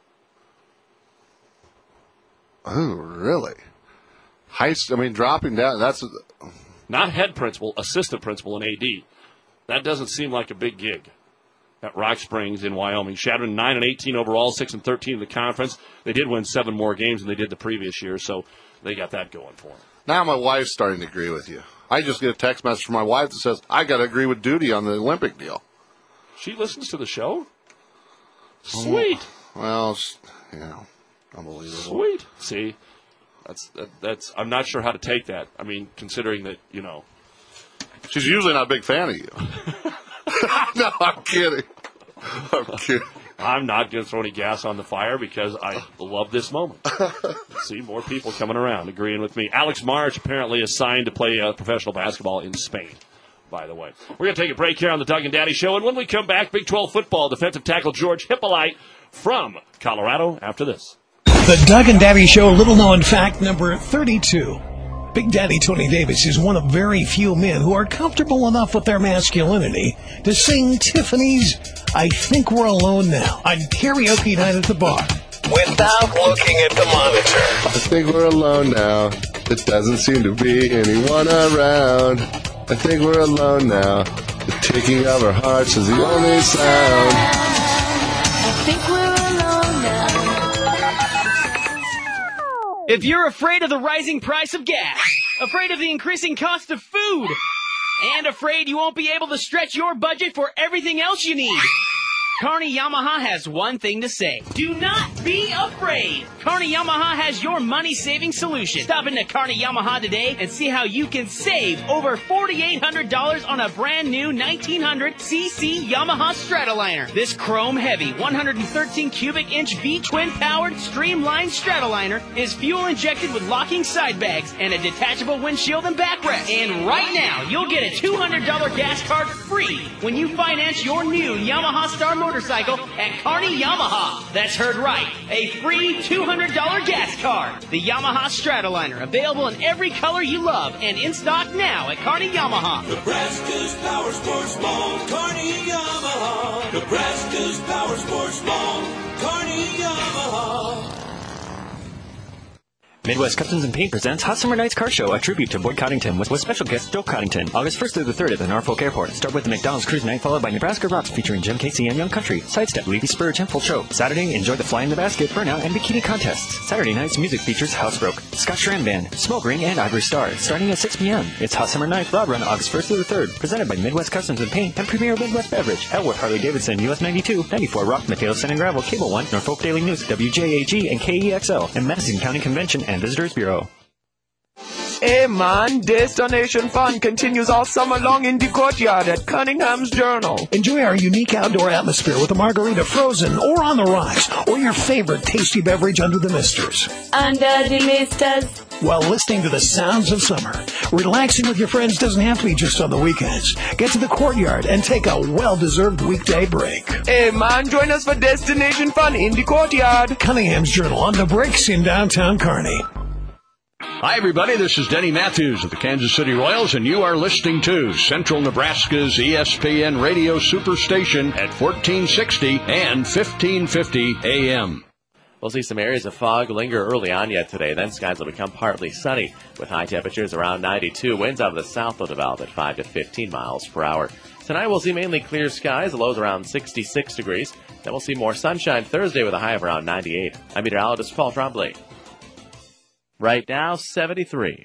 Oh, really? High, I mean, dropping down, that's... Not head principal, assistant principal and A D. That doesn't seem like a big gig at Rock Springs in Wyoming. Shadron nine and eighteen overall, six and thirteen in the conference. They did win seven more games than they did the previous year, so they got that going for them. Now my wife's starting to agree with you. I just get a text message from my wife that says, I got to agree with Duty on the Olympic deal. She listens to the show? Sweet. Well, you know, unbelievable. Sweet. See, that's, that, that's, I'm not sure how to take that. I mean, considering that, you know. She's usually not a big fan of you. No, I'm kidding. I'm kidding. I'm not going to throw any gas on the fire because I love this moment. See, more people coming around agreeing with me. Alex March apparently is signed to play uh, professional basketball in Spain, by the way. We're going to take a break here on the Doug and Daddy Show, and when we come back, Big twelve football defensive tackle George Hippolyte from Colorado after this. The Doug and Daddy Show, little-known fact number thirty-two. Big Daddy Tony Davis is one of very few men who are comfortable enough with their masculinity to sing Tiffany's I Think We're Alone Now on karaoke night at the bar without looking at the monitor. I think we're alone now. There doesn't seem to be anyone around. I think we're alone now. The ticking of our hearts is the only sound. I think we're alone now. If you're afraid of the rising price of gas, afraid of the increasing cost of food, and afraid you won't be able to stretch your budget for everything else you need, Kearney Yamaha has one thing to say. Do not be afraid. Kearney Yamaha has your money-saving solution. Stop into Kearney Yamaha today and see how you can save over four thousand eight hundred dollars on a brand new nineteen hundred c c Yamaha Stratoliner. This chrome-heavy one hundred thirteen cubic inch V-twin-powered streamlined Stratoliner is fuel-injected with locking side bags and a detachable windshield and backrest. And right now, you'll get a two hundred dollars gas card free when you finance your new Yamaha Star motorcycle at Kearney Yamaha. That's heard right. A free two hundred dollars gas card. The Yamaha Stratoliner, available in every color you love and in stock now at Kearney Yamaha. Nebraska's Power Sports Mall, Kearney Yamaha. Nebraska's Power Sports Mall, Kearney Yamaha. Midwest Customs and Paint presents Hot Summer Nights Car Show, a tribute to Boyd Coddington with, with special guest Joe Coddington. August first through the third at the Norfolk Airport. Start with the McDonald's Cruise Night, followed by Nebraska Rocks featuring Jim Casey and Young Country. Sidestep, Levy Spur, Temple Show. Saturday, enjoy the Fly in the Basket, Burnout, and Bikini Contests. Saturday night's music features Housebroke, Scott Schramm Band, Smoke Ring, and Ivory Star. Starting at six p.m. It's Hot Summer Night Broad Run, August first through the third. Presented by Midwest Customs and Paint and Premier Midwest Beverage. Elwood Harley Davidson, U S ninety-two, ninety-four Rock, Mateo Sand and Gravel, Cable One, Norfolk Daily News, W J A G, and K E X L, and Madison County Convention and Visitors Bureau. Hey man, Destination Fun continues all summer long in the courtyard at Cunningham's Journal. Enjoy our unique outdoor atmosphere with a margarita frozen or on the rocks, or your favorite tasty beverage under the misters. Under the misters. While listening to the sounds of summer, relaxing with your friends doesn't have to be just on the weekends. Get to the courtyard and take a well-deserved weekday break. Hey man, join us for Destination Fun in the courtyard. Cunningham's Journal on the breaks in downtown Kearney. Hi, everybody. This is Denny Matthews of the Kansas City Royals, and you are listening to Central Nebraska's E S P N Radio Superstation at fourteen sixty and fifteen fifty A M. We'll see some areas of fog linger early on yet today. Then skies will become partly sunny with high temperatures around ninety-two. Winds out of the south will develop at five to fifteen miles per hour. Tonight we'll see mainly clear skies. The lows around sixty-six degrees. Then we'll see more sunshine Thursday with a high of around ninety-eight. I'm meteorologist Paul Trombley. Right now, seventy-three.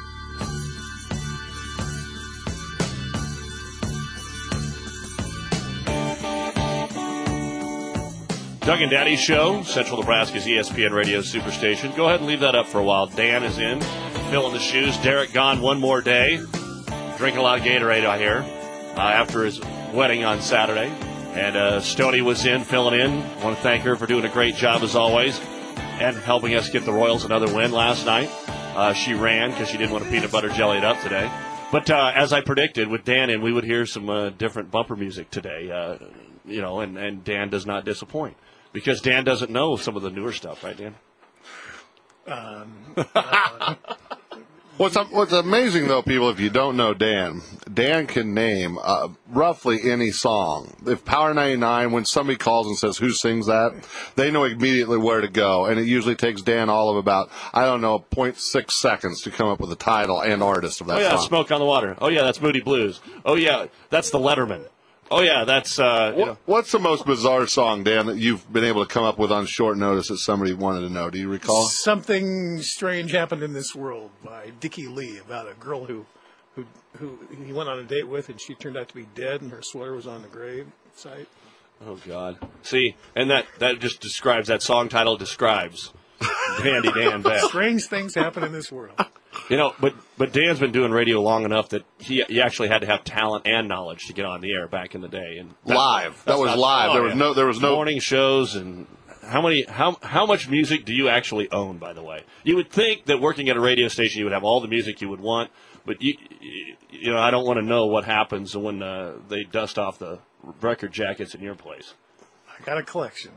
Doug and Daddy Show, Central Nebraska's E S P N Radio Superstation. Go ahead and leave that up for a while. Dan is in, filling the shoes. Derek gone one more day. Drinking a lot of Gatorade, I hear, uh, after his wedding on Saturday. And uh, Stoney was in, filling in. I want to thank her for doing a great job as always and helping us get the Royals another win last night. Uh, she ran because she didn't want to peanut butter jelly it up today. But uh, as I predicted, with Dan in, we would hear some uh, different bumper music today. Uh, you know, and, and Dan does not disappoint because Dan doesn't know some of the newer stuff, right, Dan? Um, uh, What's what's amazing though, people, if you don't know Dan, Dan can name uh, roughly any song. If Power ninety-nine, when somebody calls and says who sings that, they know immediately where to go, and it usually takes Dan all of about I don't know zero point six seconds to come up with the title and artist of that oh, yeah, song. Smoke on the Water. Oh yeah, that's Moody Blues. Oh yeah, that's the Letterman. Oh yeah, that's. Uh, what, you know. What's the most bizarre song, Dan, that you've been able to come up with on short notice that somebody wanted to know? Do you recall? Something Strange Happened in This World by Dickie Lee, about a girl who, who, who he went on a date with, and she turned out to be dead, and her sweater was on the grave site. Oh God! See, and that that just describes that song title describes Handy Dan Beck. Strange things happen in this world. You know, but but Dan's been doing radio long enough that he he actually had to have talent and knowledge to get on the air back in the day. And that, live, that was not, live. Oh, there was yeah. no, there was no morning shows. And how many how how much music do you actually own? By the way, you would think that working at a radio station you would have all the music you would want, but you you know I don't want to know what happens when uh, they dust off the record jackets in your place. I got a collection.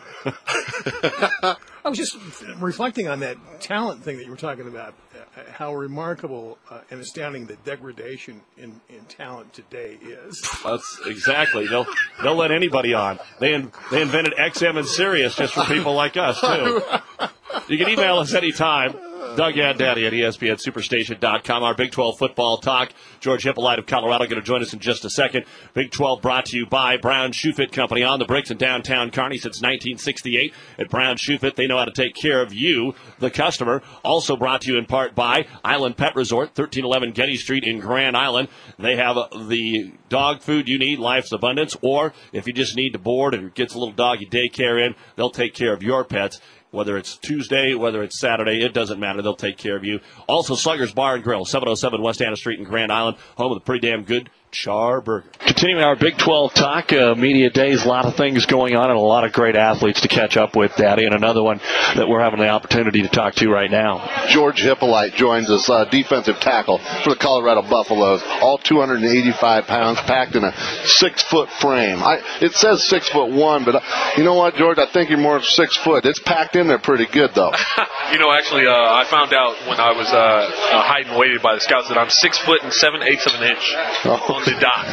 I was just reflecting on that talent thing that you were talking about, uh, how remarkable uh, and astounding the degradation in, in talent today is. That's exactly. They'll they'll let anybody on. They in, they invented X M and Sirius just for people like us too. You can email us anytime. Doug and Daddy at E S P N Superstation dot com. Our Big twelve football talk. George Hippolyte of Colorado going to join us in just a second. Big twelve brought to you by Brown Shoe Fit Company on the bricks in downtown Kearney since nineteen sixty-eight. At Brown Shoe Fit, they know how to take care of you, the customer. Also brought to you in part by Island Pet Resort, thirteen eleven Getty Street in Grand Island. They have the dog food you need, Life's Abundance, or if you just need to board and get a little doggy daycare in, they'll take care of your pets. Whether it's Tuesday, whether it's Saturday, it doesn't matter. They'll take care of you. Also, Slugger's Bar and Grill, seven oh seven West Anna Street in Grand Island, home of the pretty damn good Char Burger. Continuing our Big twelve talk, uh, media days, a lot of things going on and a lot of great athletes to catch up with, Daddy, and another one that we're having the opportunity to talk to right now. George Hippolyte joins us, uh, defensive tackle for the Colorado Buffaloes, all two hundred eighty-five pounds, packed in a six-foot frame. I, it says six foot one, but uh, you know what, George? I think you're more six foot. It's packed in there pretty good, though. You know, actually, uh, I found out when I was uh, uh, height and weighted by the scouts that I'm six foot and seven eighths of an inch oh. on the dot,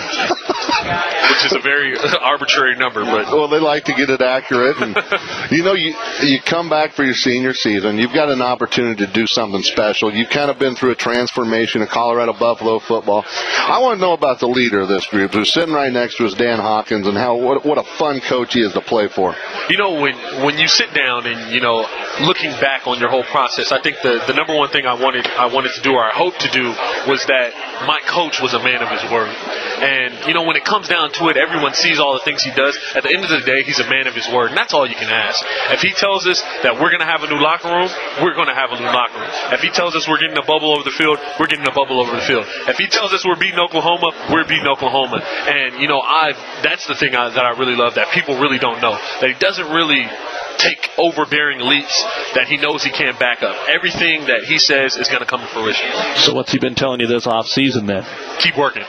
which is a very arbitrary number. But well, they like to get it accurate. And you know, you you come back for your senior season. You've got an opportunity to do something special. You've kind of been through a transformation of Colorado Buffalo football. I want to know about the leader of this group, who's sitting right next to us, Dan Hawkins, and how what what a fun coach he is to play for. You know, when when you sit down and you know, looking back on your whole process, I think the the number one thing I wanted I wanted to do, or I hoped to do, was that my coach was a man of his word. And, you know, when it comes down to it, everyone sees all the things he does. At the end of the day, he's a man of his word, and that's all you can ask. If he tells us that we're going to have a new locker room, we're going to have a new locker room. If he tells us we're getting a bubble over the field, we're getting a bubble over the field. If he tells us we're beating Oklahoma, we're beating Oklahoma. And, you know, I that's the thing I, that I really love, that people really don't know, that he doesn't really take overbearing leaps that he knows he can't back up. Everything that he says is going to come to fruition. So what's he been telling you this off season then? Keep working.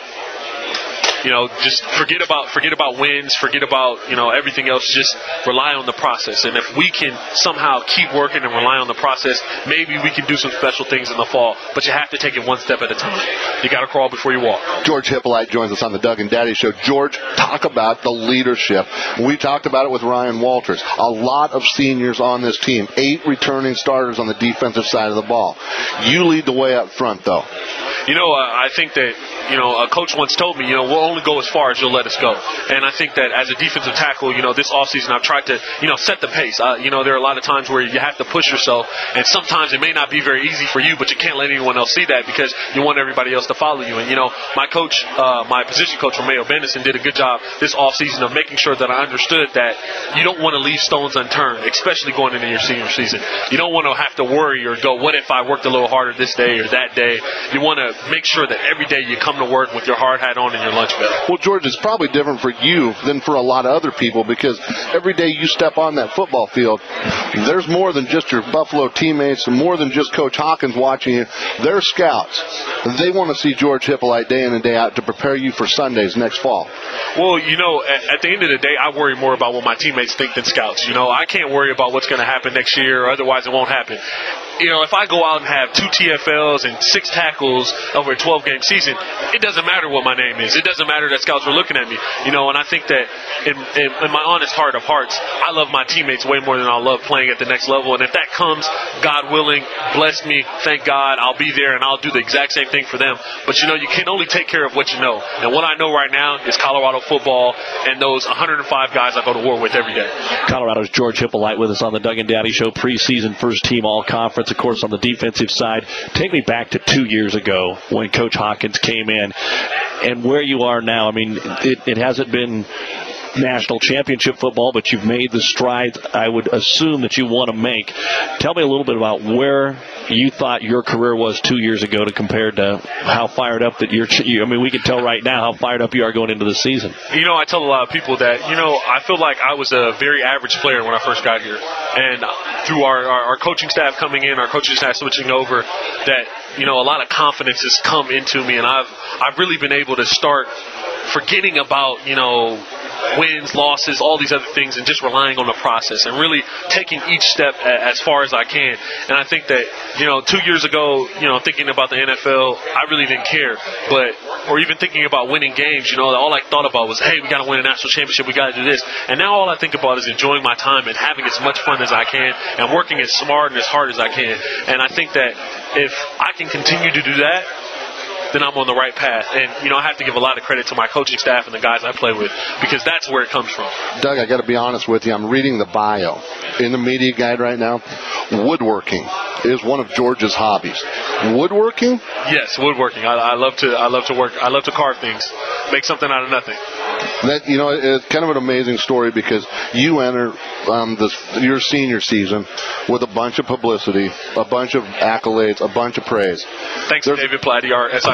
You know, just forget about forget about wins, forget about, you know, everything else. Just rely on the process. And if we can somehow keep working and rely on the process, maybe we can do some special things in the fall. But you have to take it one step at a time. You got to crawl before you walk. George Hippolyte joins us on the Doug and Daddy Show. George, talk about the leadership. We talked about it with Ryan Walters. A lot of seniors on this team. Eight returning starters on the defensive side of the ball. You lead the way up front, though. You know, uh, I think that, you know, a coach once told me, you know, we'll only go as far as you'll let us go. And I think that as a defensive tackle, you know, this offseason I've tried to, you know, set the pace. Uh, you know, there are a lot of times where you have to push yourself, and sometimes it may not be very easy for you, but you can't let anyone else see that because you want everybody else to follow you. And, you know, my coach, uh, my position coach, Romeo Bennison, did a good job this offseason of making sure that I understood that you don't want to leave stones unturned, especially going into your senior season. You don't want to have to worry or go, what if I worked a little harder this day or that day? You want to make sure that every day you come to work with your hard hat on and your lunch belt. Well, George, it's probably different for you than for a lot of other people because every day you step on that football field, there's more than just your Buffalo teammates and more than just Coach Hawkins watching you. They're scouts. They want to see George Hippolyte day in and day out to prepare you for Sundays next fall. Well, you know, at, at the end of the day, I worry more about what my teammates think than scouts. You know, I can't worry about what's going to happen next year or otherwise it won't happen. you know, if I go out and have two T F Ls and six tackles over a twelve-game season, it doesn't matter what my name is. It doesn't matter that scouts were looking at me, you know. And I think that in, in, in my honest heart of hearts, I love my teammates way more than I love playing at the next level. And if that comes, God willing, bless me, thank God, I'll be there and I'll do the exact same thing for them. But, you know, you can only take care of what you know. And what I know right now is Colorado football and those one hundred five guys I go to war with every day. Colorado's George Hippolyte with us on the Doug and Daddy Show, preseason first team all-conference, of course, on the defensive side. Take me back to two years ago when Coach Hawkins came in and where you are now. I mean, it, it hasn't been national championship football, but you've made the strides I would assume that you want to make. Tell me a little bit about where you thought your career was two years ago to compared to how fired up that you're, I mean, we can tell right now how fired up you are going into the season. You know, I tell a lot of people that, you know, I feel like I was a very average player when I first got here. And through our, our, our coaching staff coming in, our coaching staff switching over, that, you know, a lot of confidence has come into me, and I've I've really been able to start forgetting about, you know, wins, losses, all these other things, and just relying on the process and really taking each step as far as I can. And I think that, you know, two years ago, you know, thinking about the N F L, I really didn't care. But, or even thinking about winning games, you know, all I thought about was, hey, we got to win a national championship, we got to do this. And now all I think about is enjoying my time and having as much fun as I can and working as smart and as hard as I can. And I think that if I can continue to do that, then I'm on the right path. And, you know, I have to give a lot of credit to my coaching staff and the guys I play with, because that's where it comes from. Doug, I got to be honest with you. I'm reading the bio in the media guide right now. Woodworking is one of George's hobbies. Woodworking? Yes, woodworking. I, I love to. I love to work. I love to carve things, make something out of nothing. That, you know, it's kind of an amazing story because you enter um, this, your senior season with a bunch of publicity, a bunch of accolades, a bunch of praise. Thanks, there's, David Platty, our S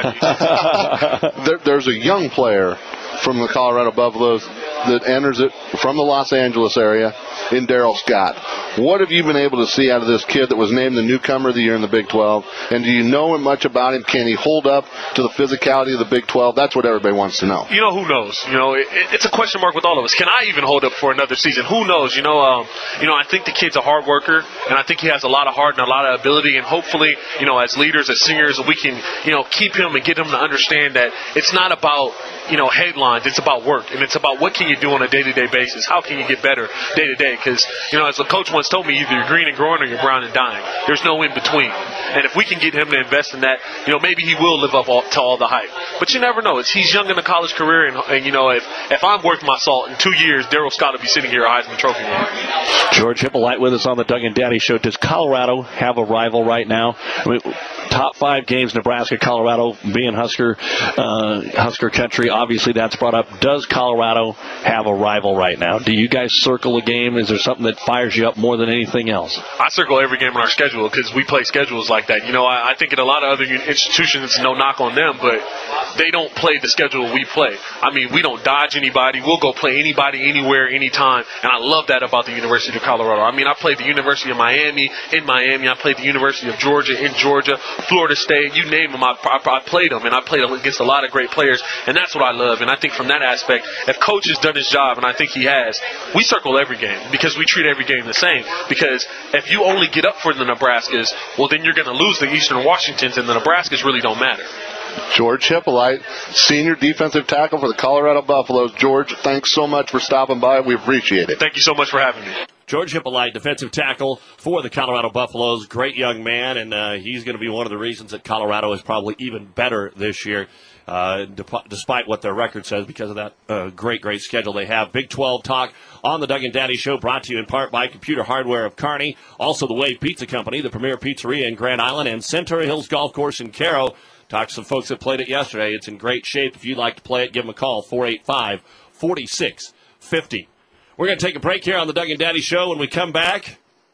I D. there, there's a young player from the Colorado Buffaloes that enters it from the Los Angeles area in Darrell Scott. What have you been able to see out of this kid that was named the newcomer of the year in the Big twelve? And do you know much about him? Can he hold up to the physicality of the Big twelve? That's what everybody wants to know. You know, who knows? You know, it, it's a question mark with all of us. Can I even hold up for another season? Who knows? You know, um, you know, I think the kid's a hard worker, and I think he has a lot of heart and a lot of ability. And hopefully, you know, as leaders, as seniors, we can, you know, keep him and get him to understand that it's not about, you know, headlines. It's about work, and it's about what can you do on a day-to-day basis. How can you get better day-to-day? Because, you know, as the coach once told me, either you're green and growing or you're brown and dying. There's no in between. And if we can get him to invest in that, you know, maybe he will live up all, to all the hype. But you never know. It's, he's young in a college career, and, and you know, if, if I'm worth my salt, in two years, Darrell Scott will be sitting here a Heisman Trophy winner. George Hippolyte with us on the Doug and Daddy Show. Does Colorado have a rival right now? I mean, top five games, Nebraska, Colorado, being Husker, uh, Husker country, obviously that's brought up. Does Colorado have a rival right now? Do you guys circle a game? Is there something that fires you up more than anything else? I circle every game on our schedule because we play schedules like that. You know, I, I think in a lot of other institutions, no knock on them, but they don't play the schedule we play. I mean, we don't dodge anybody. We'll go play anybody, anywhere, anytime, and I love that about the University of Colorado. I mean, I played the University of Miami in Miami. I played the University of Georgia in Georgia, Florida State, you name them, I, I, I played them, and I played against a lot of great players, and that's what I love. And I think from that aspect, if Coach has done his job, and I think he has, we circle every game because we treat every game the same. Because if you only get up for the Nebraskas, well, then you're going to lose the Eastern Washingtons, and the Nebraskas really don't matter. George Hippolyte, senior defensive tackle for the Colorado Buffaloes. George, thanks so much for stopping by. We appreciate it. Thank you so much for having me. George Hippolyte, defensive tackle for the Colorado Buffaloes. Great young man, and uh, he's going to be one of the reasons that Colorado is probably even better this year, uh, de- despite what their record says, because of that uh, great, great schedule they have. Big twelve talk on the Doug and Daddy Show, brought to you in part by Computer Hardware of Kearney, also the Wave Pizza Company, the premier pizzeria in Grand Island, and Centauri Hills Golf Course in Caro. Talked to some folks that played it yesterday. It's in great shape. If you'd like to play it, give them a call, four eight five, four six five zero. We're going to take a break here on the Doug and Daddy Show. When we come back,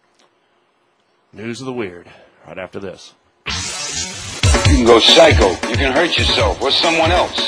news of the weird right after this. You can go psycho. You can hurt yourself or someone else.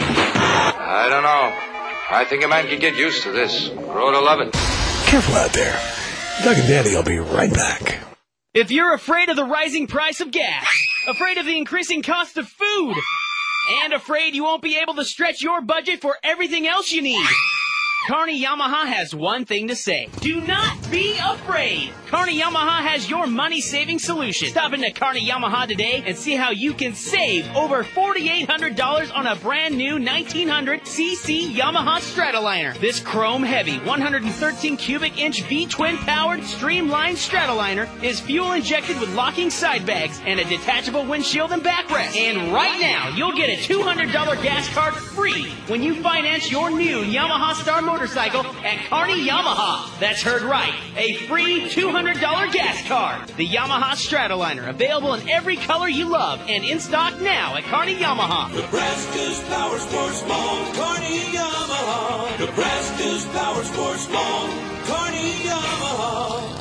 I don't know. I think a man can get used to this. Grow to love it. Careful out there. Doug and Daddy will be right back. If you're afraid of the rising price of gas, afraid of the increasing cost of food, and afraid you won't be able to stretch your budget for everything else you need, Kearney Yamaha has one thing to say. Do not be afraid. Kearney Yamaha has your money-saving solution. Stop into Kearney Yamaha today and see how you can save over four thousand eight hundred dollars on a brand new nineteen hundred c c Yamaha Stratoliner. This chrome-heavy one hundred thirteen cubic inch V-twin powered streamlined Stratoliner is fuel-injected with locking side bags and a detachable windshield and backrest. And right now, you'll get a two hundred dollars gas card free when you finance your new Yamaha Star motorcycle at Kearney Yamaha. That's heard right. A free two hundred dollars gas card. The Yamaha Stratoliner, available in every color you love and in stock now at Kearney Yamaha. Nebraska's Power Sports Mall, Kearney Yamaha. Nebraska's Power Sports Mall, Kearney Yamaha.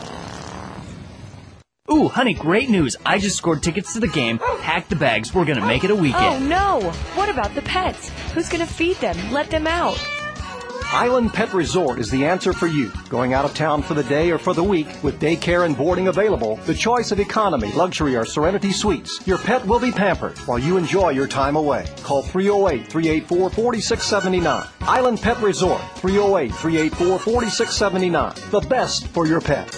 Ooh, honey, great news. I just scored tickets to the game. Pack the bags. We're going to make it a weekend. Oh, no. What about the pets? Who's going to feed them? Let them out. Island Pet Resort is the answer for you. Going out of town for the day or for the week with daycare and boarding available, the choice of economy, luxury, or Serenity Suites. Your pet will be pampered while you enjoy your time away. Call three oh eight, three eight four, four six seven nine. Island Pet Resort, three oh eight, three eight four, four six seven nine. The best for your pet.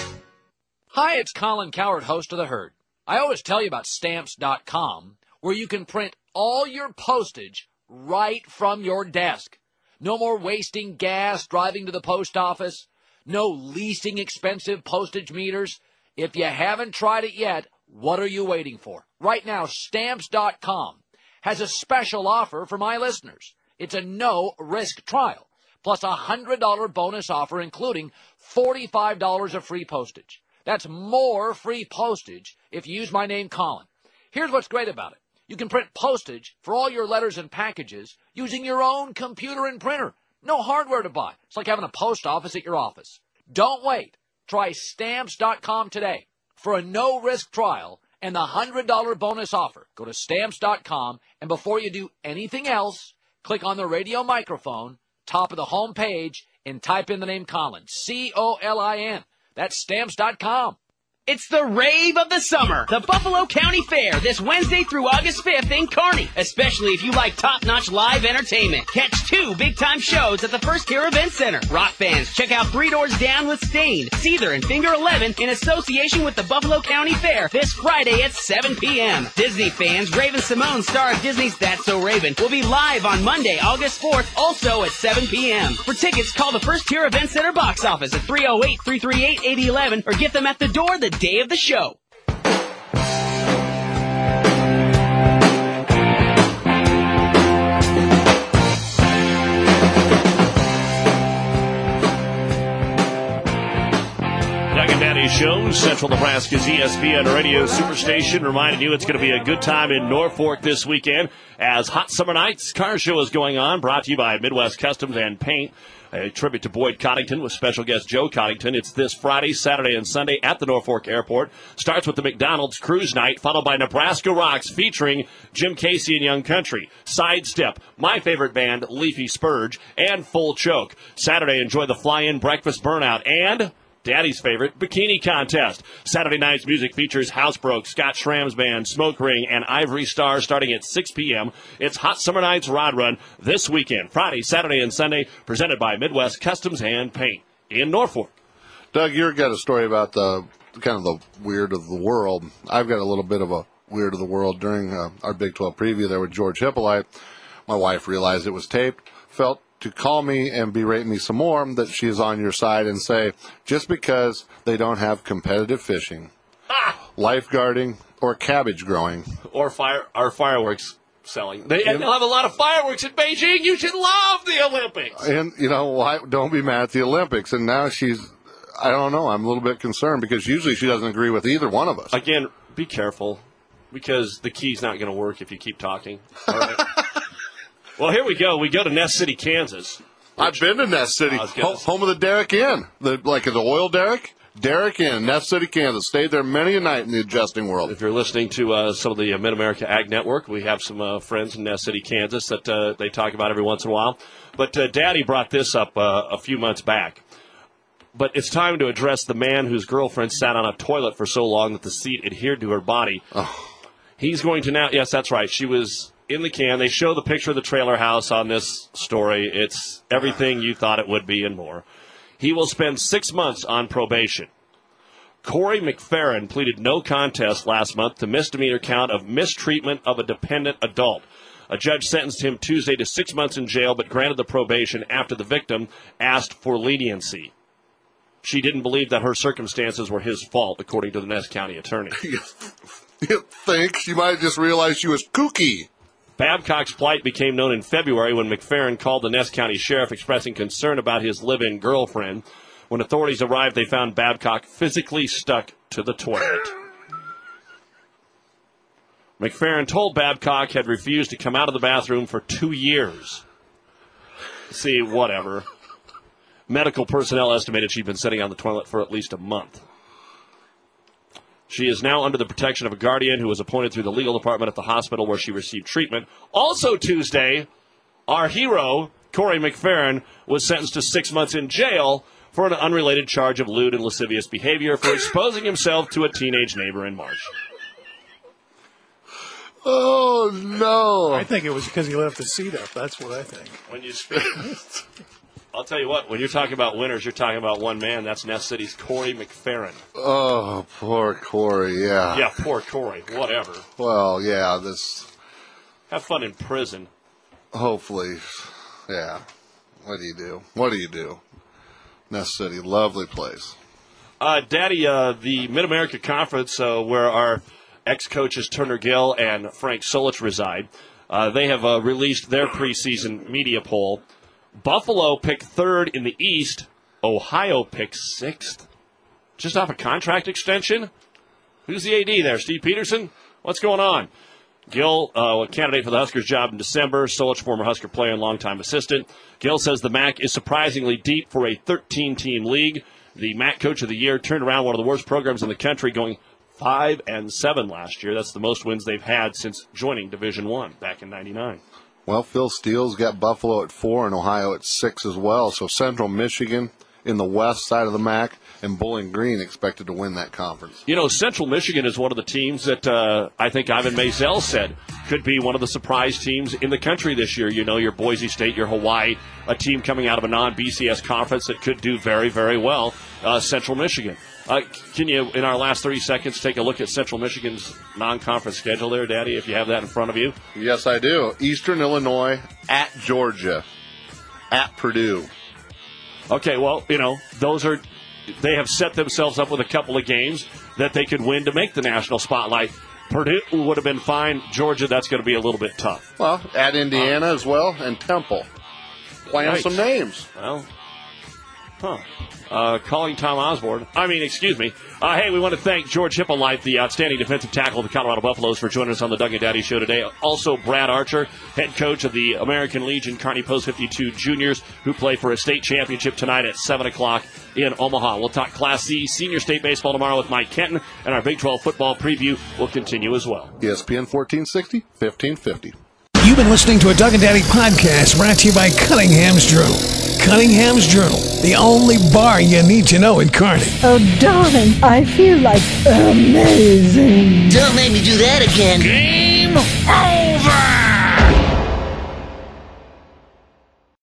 Hi, it's Colin Coward, host of The Herd. I always tell you about Stamps dot com, where you can print all your postage right from your desk. No more wasting gas driving to the post office. No leasing expensive postage meters. If you haven't tried it yet, what are you waiting for? Right now, Stamps dot com has a special offer for my listeners. It's a no-risk trial, plus a one hundred dollars bonus offer, including forty-five dollars of free postage. That's more free postage if you use my name, Colin. Here's what's great about it. You can print postage for all your letters and packages using your own computer and printer. No hardware to buy. It's like having a post office at your office. Don't wait. Try Stamps dot com today for a no-risk trial and the one hundred dollars bonus offer. Go to Stamps dot com, and before you do anything else, click on the radio microphone, top of the home page, and type in the name Colin. C O L I N. That's Stamps dot com. It's the rave of the summer, the Buffalo County Fair, this Wednesday through August fifth in Kearney, especially if you like top-notch live entertainment. Catch two big-time shows at the First Tier Event Center. Rock fans, check out Three Doors Down with Stain, Seether, and Finger eleven in association with the Buffalo County Fair this Friday at seven p.m. Disney fans, Raven Simone, star of Disney's That's So Raven, will be live on Monday, August fourth, also at seven p.m. For tickets, call the First Tier Event Center box office at three oh eight, three three eight, eight oh one one or get them at the door the day of the show. Doug and Daddy Show, Central Nebraska's E S P N Radio Superstation, reminding you it's going to be a good time in Norfolk this weekend as Hot Summer Nights Car Show is going on, brought to you by Midwest Customs and Paint. A tribute to Boyd Coddington with special guest Joe Coddington. It's this Friday, Saturday, and Sunday at the Norfolk Airport. Starts with the McDonald's Cruise Night, followed by Nebraska Rocks featuring Jim Casey and Young Country, Sidestep, my favorite band, Leafy Spurge, and Full Choke. Saturday, enjoy the Fly-In Breakfast Burnout and Daddy's favorite, Bikini Contest. Saturday night's music features Housebroke, Scott Schramm's Band, Smoke Ring, and Ivory Star starting at six p.m. It's Hot Summer Nights Rod Run this weekend, Friday, Saturday, and Sunday, presented by Midwest Customs and Paint in Norfolk. Doug, you've got a story about the kind of the weird of the world. I've got a little bit of a weird of the world. During uh, our Big twelve preview there with George Hippolyte, my wife realized it was taped, felt to call me and berate me some more, that she is on your side and say, just because they don't have competitive fishing, ah! lifeguarding, or cabbage growing, or fire or fireworks selling, they, they'll have a lot of fireworks in Beijing. You should love the Olympics. And you know why? Don't be mad at the Olympics. And now she's, I don't know. I'm a little bit concerned because usually she doesn't agree with either one of us. Say. Again, be careful because the key's not going to work if you keep talking. All right. Well, here we go. We go to Nest City, Kansas. I've been to Nest City, home, home of the Derrick Inn, the, like the oil derrick. Derrick Inn, Nest City, Kansas. Stayed there many a night in the adjusting world. If you're listening to uh, some of the uh, Mid-America Ag Network, we have some uh, friends in Nest City, Kansas that uh, they talk about every once in a while. But uh, Daddy brought this up uh, a few months back. But it's time to address the man whose girlfriend sat on a toilet for so long that the seat adhered to her body. Oh. He's going to now, yes, that's right. She was in the can. They show the picture of the trailer house on this story. It's everything you thought it would be and more. He will spend six months on probation. Corey McFerrin pleaded no contest last month to misdemeanor count of mistreatment of a dependent adult. A judge sentenced him Tuesday to six months in jail, but granted the probation after the victim asked for leniency. She didn't believe that her circumstances were his fault, according to the Ness County attorney. You think she might just realize she was kooky. Babcock's plight became known in February when McFerrin called the Ness County Sheriff expressing concern about his live-in girlfriend. When authorities arrived, they found Babcock physically stuck to the toilet. McFerrin told Babcock had refused to come out of the bathroom for two years. See, whatever. Medical personnel estimated she'd been sitting on the toilet for at least a month. She is now under the protection of a guardian who was appointed through the legal department at the hospital where she received treatment. Also Tuesday, our hero, Corey McFerrin, was sentenced to six months in jail for an unrelated charge of lewd and lascivious behavior for exposing himself to a teenage neighbor in March. Oh, no. I think it was because he left the seat up. That's what I think. When you speak, I'll tell you what, when you're talking about winners, you're talking about one man. That's Ness City's Corey McFerrin. Oh, poor Corey, yeah. Yeah, poor Corey. Whatever. Well, yeah, this... Have fun in prison. Hopefully, yeah. What do you do? What do you do? Ness City, lovely place. Uh, Daddy, uh, the Mid-America Conference, uh, where our ex-coaches Turner Gill and Frank Solich reside, uh, they have uh, released their preseason media poll. Buffalo picked third in the East. Ohio picked sixth. Just off a contract extension? Who's the A D there? Steve Peterson? What's going on? Gill, uh, a candidate for the Huskers job in December. Solich, former Husker player and longtime assistant. Gill says the M A C is surprisingly deep for a thirteen-team league. The M A C Coach of the Year turned around one of the worst programs in the country, going five and seven last year. That's the most wins they've had since joining Division One back in ninety-nine. Well, Phil Steele's got Buffalo at four and Ohio at six as well. So Central Michigan in the west side of the M A C and Bowling Green expected to win that conference. You know, Central Michigan is one of the teams that uh, I think Ivan Maisel said could be one of the surprise teams in the country this year. You know, your Boise State, your Hawaii, a team coming out of a non-B C S conference that could do very, very well. Uh, Central Michigan. Uh, can you, in our last thirty seconds, take a look at Central Michigan's non-conference schedule there, Daddy, if you have that in front of you? Yes, I do. Eastern Illinois, at Georgia, at Purdue. Okay, well, you know, those are, they have set themselves up with a couple of games that they could win to make the national spotlight. Purdue would have been fine. Georgia, that's going to be a little bit tough. Well, at Indiana um, as well, and Temple. Playing right. some names. Well, huh. Uh, calling Tom Osborne. I mean, excuse me. Uh, hey, we want to thank George Hippolyte, the outstanding defensive tackle of the Colorado Buffaloes, for joining us on the Doug and Daddy Show today. Also, Brad Archer, head coach of the American Legion Kearney Post fifty-two Juniors, who play for a state championship tonight at seven o'clock in Omaha. We'll talk Class C Senior State Baseball tomorrow with Mike Kenton, and our Big twelve football preview will continue as well. E S P N fourteen sixty, fifteen fifty. You've been listening to a Doug and Daddy podcast brought to you by Cunningham's Journal. Cunningham's Journal, the only bar you need to know in Kearney. Oh, darling, I feel like amazing. Don't make me do that again. Game over!